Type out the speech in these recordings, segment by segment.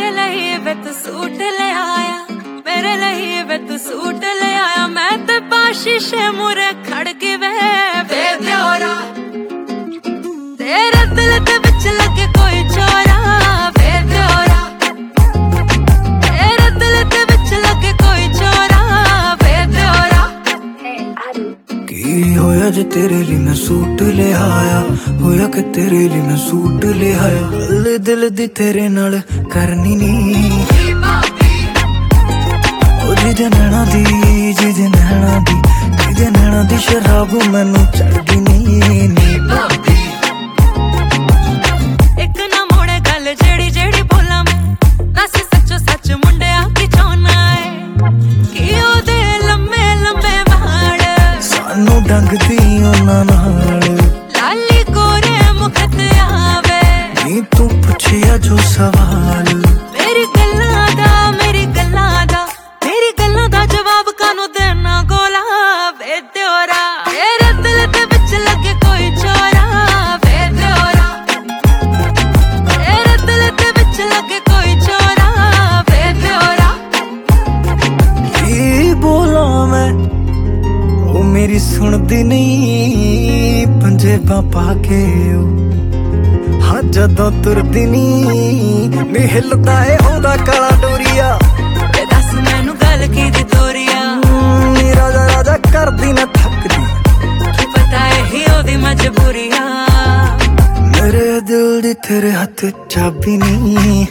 मेरे लिए वे तू सूट ले आया, मेरे लिए वे तू सूट ले आया। मैं ते शीशे मुरे खड़ के वे दियोरा, तेरे दिल दे विच लगे कोई चोरा वे दियोरा, तेरे दिल दे विच लगे कोई चोरा वे दियोरा। की होया जे तेरे लिए मैं सूट ले आया, होया कि तेरे लिए मैं सूट ले आया। गल दिल दी तेरे नाल करनी नी, जिजे नैना दी, जिजे नैना दी, जिजे नैना दी शराब मैनू चढ़दी नी भाभी। एक ना मोड़े गल जेड़ी जेड़ी बोला मैं, दस सचो सच मुंडिया की चाहना है कि ओदे लम्बे लम्बे वाल सानू डंगदी उन्हां नाल, लाली कोरे मुखत आवे नी तू पुछिया जो सवाल। मेरी गल्लां दा, मेरी गल्लां दा, मेरी गल्लां दा जवाब कानू देना गोला वे दियोरा। तेरे दिल दे विच लगे कोई चोरा वे दियोरा, तेरे दिल दे विच लगे कोई चोरा वे दियोरा। की बोला मैं ओ मेरी सुनदी नहीं, पंजेबां पाके हाँ जदों तुरदी नी हिलदा है ओदा काला डोरिया। दस मैनू गल की दी तोरिया, राजा राजा करदी ना थकदी, की पता है ही ओदी मजबूरिया। मेरे दिल दी तेरे हथ चाबी नी,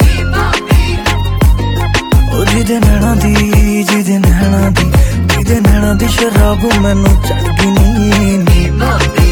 ओ जिजे नैना दी, जिजे नैना दी, जिजे नैना दी शराब मैनू चढ़दी नी भाभी।